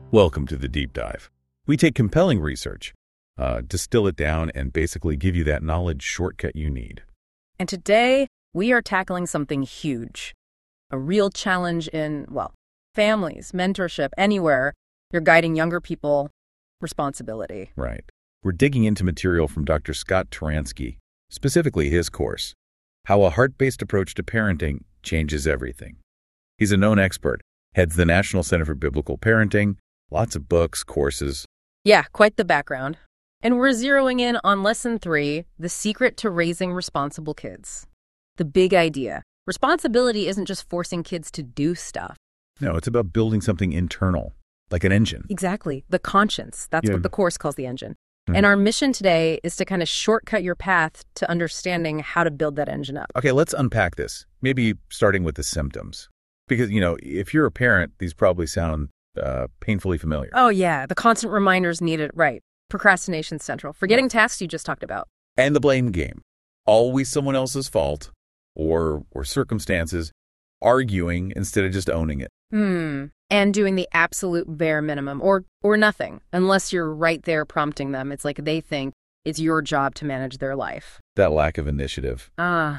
Welcome to the Deep Dive. We take compelling research, distill it down, and basically give you that knowledge shortcut you need. And today, we are tackling something huge. A real challenge in, families, mentorship, anywhere you're guiding younger people, responsibility. Right. We're digging into material from Dr. Scott Turansky, specifically his course, How a Heart-Based Approach to Parenting Changes Everything. He's a known expert, heads the National Center for Biblical Parenting, lots of books, courses. Yeah, quite the background. And we're zeroing in on Lesson 3, The Secret to Raising Responsible Kids. The big idea. Responsibility isn't just forcing kids to do stuff. No, it's about building something internal, like an engine. Exactly. The conscience. That's what the course calls the engine. Mm-hmm. And our mission today is to kind of shortcut your path to understanding how to build that engine up. Okay, let's unpack this, maybe starting with the symptoms. Because, if you're a parent, these probably sound painfully familiar. Oh, yeah. The constant reminders needed. Right. Procrastination central. Forgetting tasks you just talked about. And the blame game. Always someone else's fault or circumstances, arguing instead of just owning it. And doing the absolute bare minimum or nothing, unless you're right there prompting them. It's like they think it's your job to manage their life. That lack of initiative. Yeah,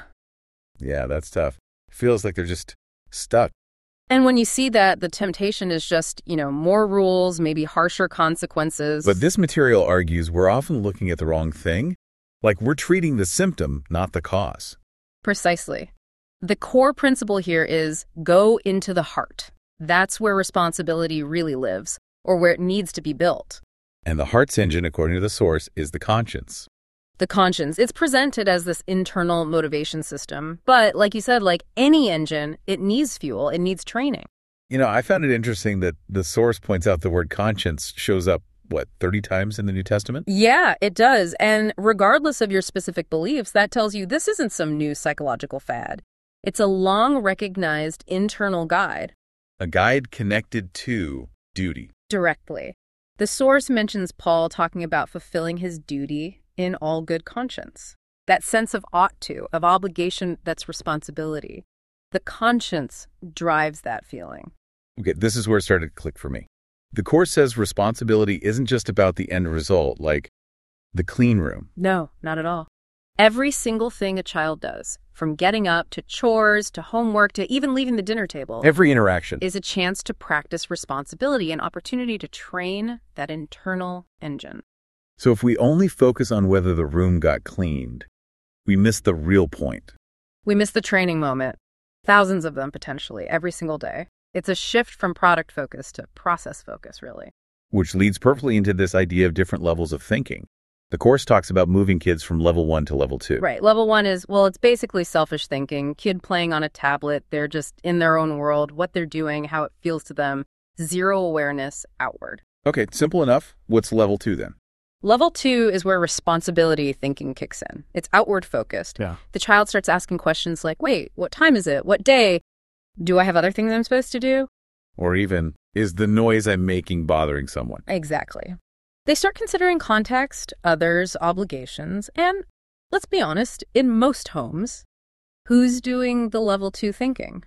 that's tough. It feels like they're just stuck. And when you see that, the temptation is just, more rules, maybe harsher consequences. But this material argues we're often looking at the wrong thing. Like we're treating the symptom, not the cause. Precisely. The core principle here is go into the heart. That's where responsibility really lives, or where it needs to be built. And the heart's engine, according to the source, is the conscience. The conscience. It's presented as this internal motivation system. But like you said, like any engine, it needs fuel. It needs training. I found it interesting that the source points out the word conscience shows up, 30 times in the New Testament? Yeah, it does. And regardless of your specific beliefs, that tells you this isn't some new psychological fad. It's a long recognized internal guide. A guide connected to duty. Directly. The source mentions Paul talking about fulfilling his duty in all good conscience. That sense of ought to, of obligation that's responsibility. The conscience drives that feeling. Okay, this is where it started to click for me. The Course says responsibility isn't just about the end result, like the clean room. No, not at all. Every single thing a child does, from getting up to chores to homework to even leaving the dinner table, every interaction is a chance to practice responsibility, an opportunity to train that internal engine. So if we only focus on whether the room got cleaned, we miss the real point. We miss the training moment. Thousands of them potentially, every single day. It's a shift from product focus to process focus, really. Which leads perfectly into this idea of different levels of thinking. The Course talks about moving kids from level 1 to level 2. Right. Level 1 is, it's basically selfish thinking. Kid playing on a tablet. They're just in their own world, what they're doing, how it feels to them. Zero awareness outward. Okay, simple enough. What's level 2 then? Level 2 is where responsibility thinking kicks in. It's outward focused. Yeah. The child starts asking questions like, wait, what time is it? What day? Do I have other things I'm supposed to do? Or even, is the noise I'm making bothering someone? Exactly. They start considering context, others, obligations, and let's be honest, in most homes, who's doing the level 2 thinking?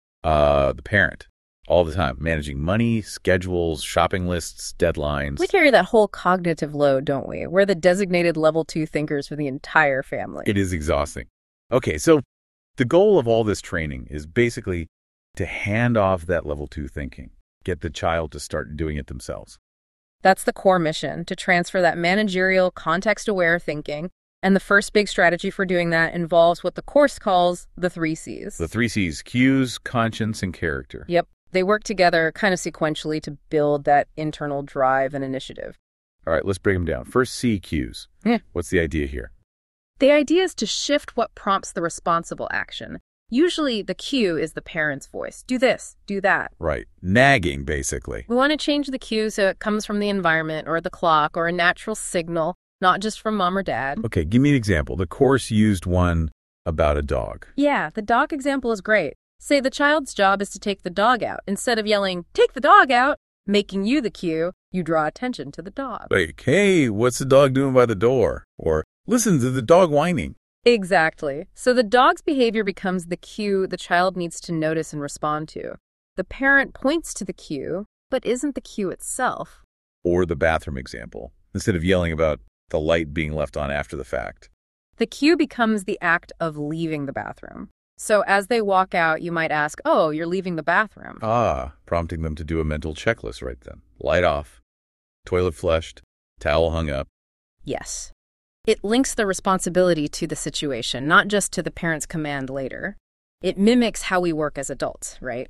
The parent. All the time, managing money, schedules, shopping lists, deadlines. We carry that whole cognitive load, don't we? We're the designated level 2 thinkers for the entire family. It is exhausting. Okay, so the goal of all this training is basically to hand off that level 2 thinking, get the child to start doing it themselves. That's the core mission, to transfer that managerial, context-aware thinking. And the first big strategy for doing that involves what the Course calls the 3 C's. The 3 C's, cues, conscience, and character. Yep. They work together kind of sequentially to build that internal drive and initiative. All right, let's break them down. First, C, cues. Yeah. What's the idea here? The idea is to shift what prompts the responsible action. Usually the cue is the parent's voice. Do this, do that. Right. Nagging, basically. We want to change the cue so it comes from the environment or the clock or a natural signal, not just from mom or dad. Okay, give me an example. The Course used one about a dog. Yeah, the dog example is great. Say the child's job is to take the dog out. Instead of yelling, take the dog out, making you the cue, you draw attention to the dog. Like, hey, what's the dog doing by the door? Or listen to the dog whining. Exactly. So the dog's behavior becomes the cue the child needs to notice and respond to. The parent points to the cue, but isn't the cue itself. Or the bathroom example, instead of yelling about the light being left on after the fact. The cue becomes the act of leaving the bathroom. So as they walk out, you might ask, "Oh, you're leaving the bathroom." Prompting them to do a mental checklist right then. Light off, toilet flushed, towel hung up. Yes. It links the responsibility to the situation, not just to the parent's command later. It mimics how we work as adults, right?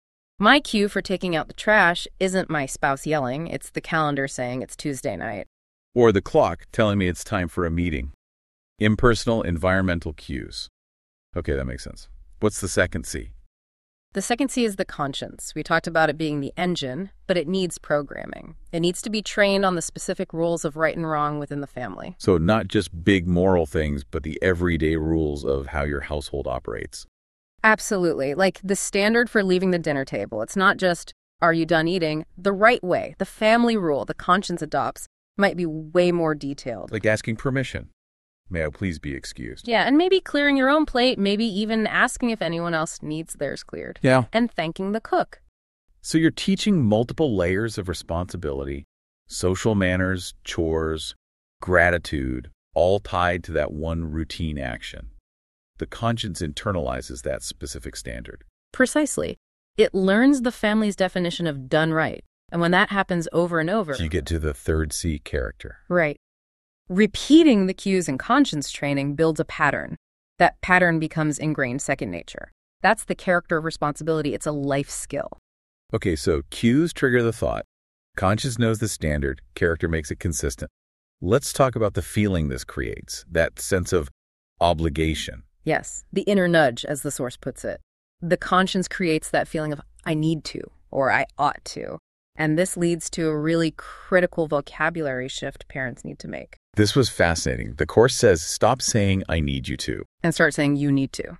My cue for taking out the trash isn't my spouse yelling, it's the calendar saying it's Tuesday night. Or the clock telling me it's time for a meeting. Impersonal environmental cues. Okay, that makes sense. What's the second C? The second C is the conscience. We talked about it being the engine, but it needs programming. It needs to be trained on the specific rules of right and wrong within the family. So not just big moral things, but the everyday rules of how your household operates. Absolutely. Like the standard for leaving the dinner table. It's not just, are you done eating? The right way, the family rule the conscience adopts might be way more detailed. Like asking permission. May I please be excused? Yeah, and maybe clearing your own plate, maybe even asking if anyone else needs theirs cleared. Yeah. And thanking the cook. So you're teaching multiple layers of responsibility, social manners, chores, gratitude, all tied to that one routine action. The conscience internalizes that specific standard. Precisely. It learns the family's definition of done right. And when that happens over and over... So you get to the third C, character. Right. Repeating the cues in conscience training builds a pattern. That pattern becomes ingrained second nature. That's the character of responsibility. It's a life skill. Okay, so cues trigger the thought. Conscience knows the standard. Character makes it consistent. Let's talk about the feeling this creates, that sense of obligation. Yes, the inner nudge, as the source puts it. The conscience creates that feeling of, I need to, or I ought to. And this leads to a really critical vocabulary shift parents need to make. This was fascinating. The Course says, stop saying, I need you to. And start saying, you need to.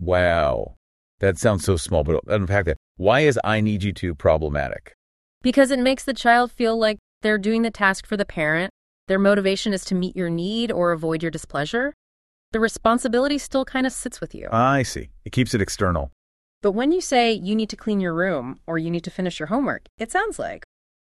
Wow. That sounds so small, but unpack that. Why is I need you to problematic? Because it makes the child feel like they're doing the task for the parent. Their motivation is to meet your need or avoid your displeasure. The responsibility still kind of sits with you. I see. It keeps it external. But when you say you need to clean your room or you need to finish your homework, it sounds like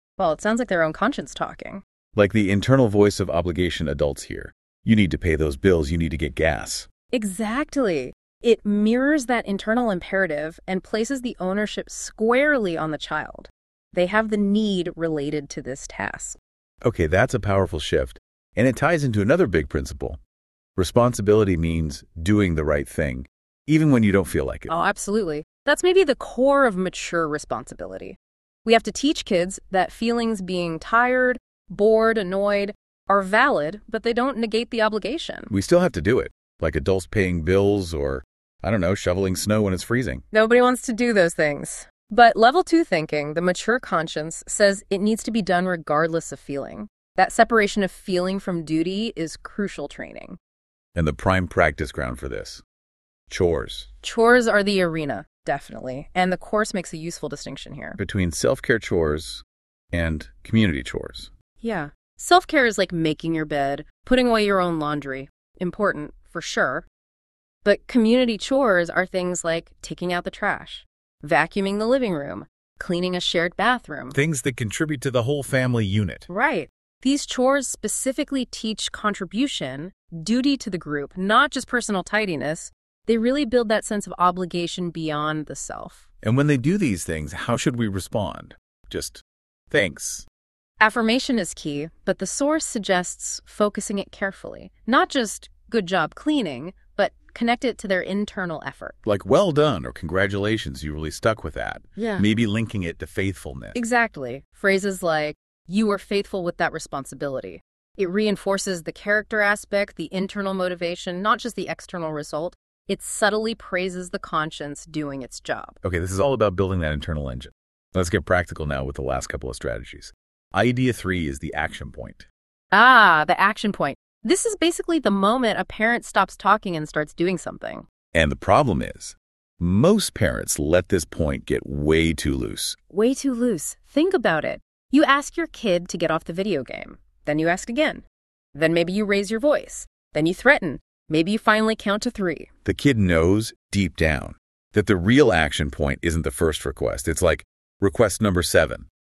their own conscience talking. Like the internal voice of obligation adults hear. You need to pay those bills. You need to get gas. Exactly. It mirrors that internal imperative and places the ownership squarely on the child. They have the need related to this task. Okay, that's a powerful shift. And it ties into another big principle. Responsibility means doing the right thing, even when you don't feel like it. Oh, absolutely. That's maybe the core of mature responsibility. We have to teach kids that feelings being tired, bored, annoyed are valid, but they don't negate the obligation. We still have to do it, like adults paying bills or, shoveling snow when it's freezing. Nobody wants to do those things. But level 2 thinking, the mature conscience, says it needs to be done regardless of feeling. That separation of feeling from duty is crucial training. And the prime practice ground for this. Chores. Chores are the arena, definitely. And the Course makes a useful distinction here. Between self-care chores and community chores. Yeah. Self-care is like making your bed, putting away your own laundry. Important, for sure. But community chores are things like taking out the trash, vacuuming the living room, cleaning a shared bathroom. Things that contribute to the whole family unit. Right. These chores specifically teach contribution, duty to the group, not just personal tidiness. They really build that sense of obligation beyond the self. And when they do these things, how should we respond? Just, thanks. Affirmation is key, but the source suggests focusing it carefully. Not just good job cleaning, but connect it to their internal effort. Like, well done, or congratulations, you really stuck with that. Yeah. Maybe linking it to faithfulness. Exactly. Phrases like, you were faithful with that responsibility. It reinforces the character aspect, the internal motivation, not just the external result. It subtly praises the conscience doing its job. Okay, this is all about building that internal engine. Let's get practical now with the last couple of strategies. Idea 3 is the action point. The action point. This is basically the moment a parent stops talking and starts doing something. And the problem is, most parents let this point get way too loose. Way too loose. Think about it. You ask your kid to get off the video game. Then you ask again. Then maybe you raise your voice. Then you threaten. Maybe you finally count to 3. The kid knows deep down that the real action point isn't the first request. It's like request number 7.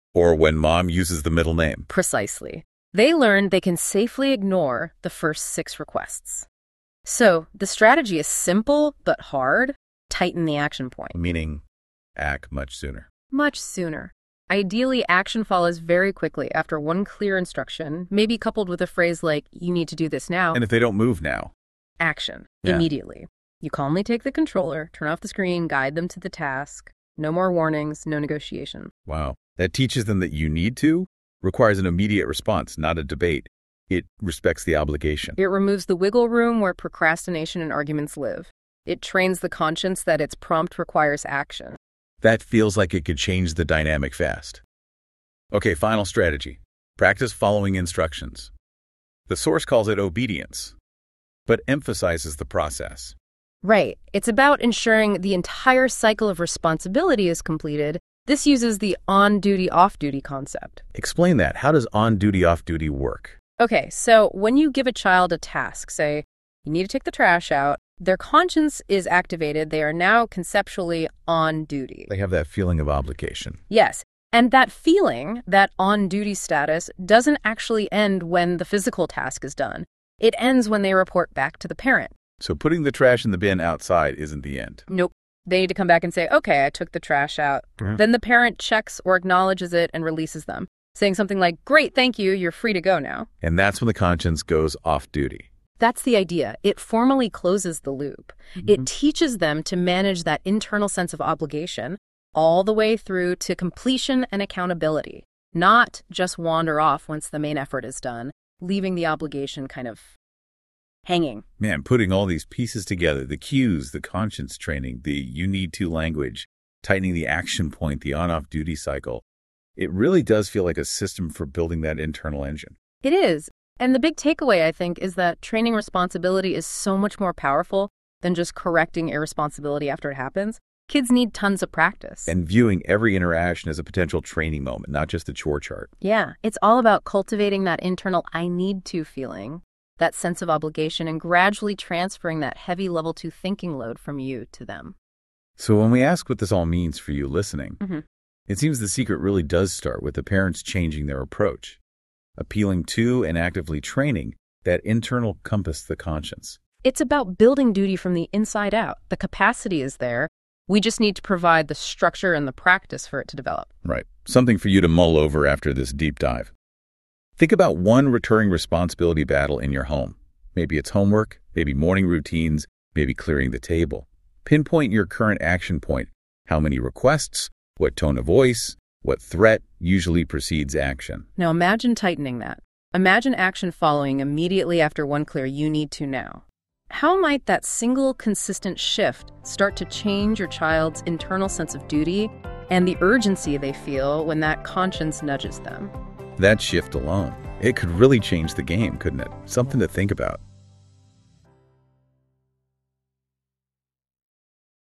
Or when mom uses the middle name. Precisely. They learn they can safely ignore the first 6 requests. So the strategy is simple but hard. Tighten the action point. Meaning act much sooner. Much sooner. Ideally, action follows very quickly after one clear instruction, maybe coupled with a phrase like, you need to do this now. And if they don't move now? Action. Yeah. Immediately. You calmly take the controller, turn off the screen, guide them to the task. No more warnings, no negotiation. Wow. That teaches them that you need to, requires an immediate response, not a debate. It respects the obligation. It removes the wiggle room where procrastination and arguments live. It trains the conscience that its prompt requires action. That feels like it could change the dynamic fast. Okay, final strategy. Practice following instructions. The source calls it obedience, but emphasizes the process. Right. It's about ensuring the entire cycle of responsibility is completed. This uses the on-duty, off-duty concept. Explain that. How does on-duty, off-duty work? Okay, so when you give a child a task, say, you need to take the trash out, their conscience is activated. They are now conceptually on duty. They have that feeling of obligation. Yes. And that feeling, that on-duty status, doesn't actually end when the physical task is done. It ends when they report back to the parent. So putting the trash in the bin outside isn't the end. Nope. They need to come back and say, okay, I took the trash out. Then the parent checks or acknowledges it and releases them, saying something like, great, thank you, you're free to go now. And that's when the conscience goes off duty. That's the idea. It formally closes the loop. It teaches them to manage that internal sense of obligation all the way through to completion and accountability, not just wander off once the main effort is done, leaving the obligation kind of hanging. Man, putting all these pieces together, the cues, the conscience training, the you need to language, tightening the action point, the on-off duty cycle, it really does feel like a system for building that internal engine. It is. And the big takeaway, I think, is that training responsibility is so much more powerful than just correcting irresponsibility after it happens. Kids need tons of practice. And viewing every interaction as a potential training moment, not just a chore chart. Yeah, it's all about cultivating that internal I need to feeling, that sense of obligation, and gradually transferring that heavy level 2 thinking load from you to them. So when we ask what this all means for you listening, it seems the secret really does start with the parents changing their approach, appealing to and actively training that internal compass, the conscience. It's about building duty from the inside out. The capacity is there. We just need to provide the structure and the practice for it to develop. Right. Something for you to mull over after this deep dive. Think about one recurring responsibility battle in your home. Maybe it's homework, maybe morning routines, maybe clearing the table. Pinpoint your current action point. How many requests? What tone of voice? What threat usually precedes action? Now imagine tightening that. Imagine action following immediately after one clear you need to now. How might that single consistent shift start to change your child's internal sense of duty and the urgency they feel when that conscience nudges them? That shift alone, it could really change the game, couldn't it? Something to think about.